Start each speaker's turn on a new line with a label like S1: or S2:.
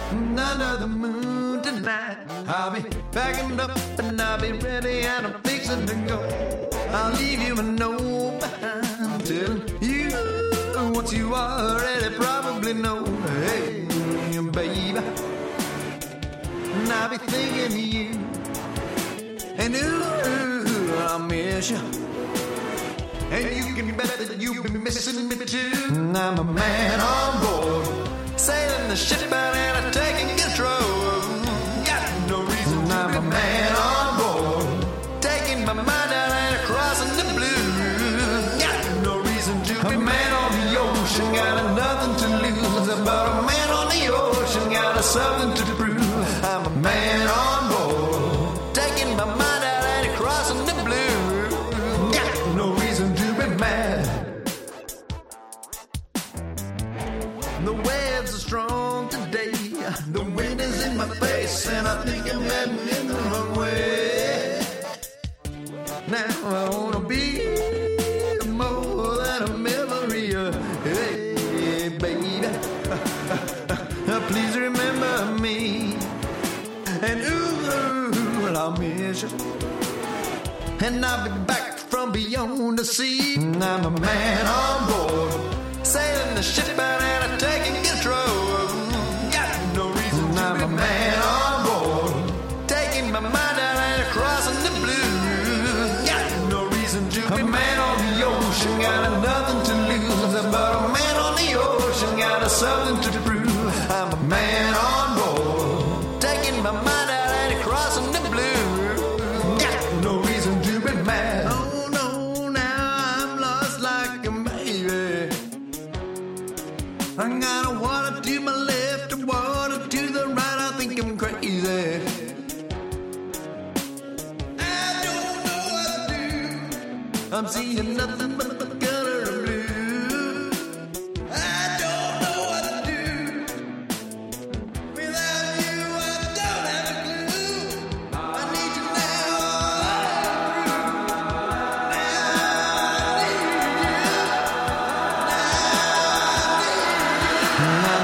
S1: under the moon tonight. I'll be packing up and I'll be ready and I'm fixing to go. I'll leave you a note behind telling you what you already probably know. Hey, baby, and I'll be thinking of you, and ooh, I'll miss you. And you can bet that you'll be missing me too. I'm a man on board, sailing the ship out and taking control. Got no reason to I'm a man on board, taking my mind out and crossing the blue. Got no reason to be a man on the ocean, got nothing to lose. But a man on the ocean got something to prove. I'm a man on board, taking my mind out and crossing the blue. Got no reason to be mad. The waves are strong today, the wind is in my face, and I think I'm heading in the wrong way. Now I wanna be more than a memory. Hey, baby, please remember me. And ooh, I'll miss you. And I'll be back from beyond the sea. I'm a man on board, sailing the ship out and taking control. Got no reason to I'm a man on board, taking my mind out and crossing the blue. Got no reason to be a man on the ocean, got nothing to lose. But a man on the ocean got something to prove. I'm a man on board, taking my mind out and crossing the blue. Got no reason to be mad. Oh no, now I'm lost like a baby. I got water to my left, water to the right. I think I'm crazy. I don't know what to do. I'm seeing nothing but the color of blue. I don't know what to do. Without you, I don't have a clue. I need you now. I need you.